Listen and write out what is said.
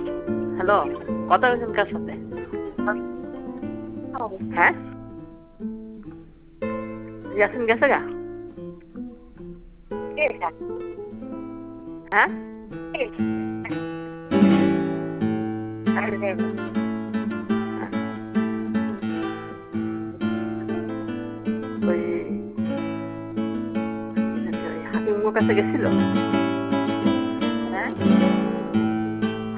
Hello, কথা বলছেন কার সাথে? হ্যাঁ, ইয়াসিন গেছে গা? হ্যাঁ, ওই হাকিমের কাছে গেছিল।